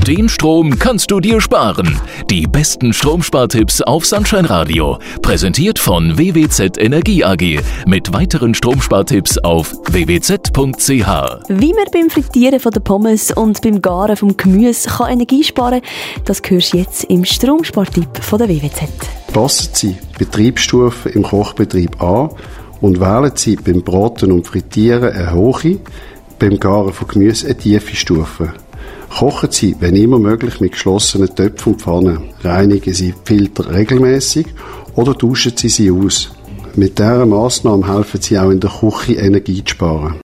Den Strom kannst du dir sparen. Die besten Stromspartipps auf Sunshine Radio. Präsentiert von WWZ Energie AG. Mit weiteren Stromspartipps auf www.zwz.ch. Wie man beim Frittieren von der Pommes und beim Garen vom Gemüse kann Energie sparen, das hörst du jetzt im Stromspartipp von der WWZ. Passen Sie Betriebsstufe im Kochbetrieb an und wählen Sie beim Braten und Frittieren eine hohe, beim Garen von Gemüse eine tiefe Stufe. Kochen Sie, wenn immer möglich, mit geschlossenen Töpfen und Pfannen. Reinigen Sie die Filter regelmäßig oder tauschen Sie sie aus. Mit dieser Massnahme helfen Sie auch in der Küche Energie zu sparen.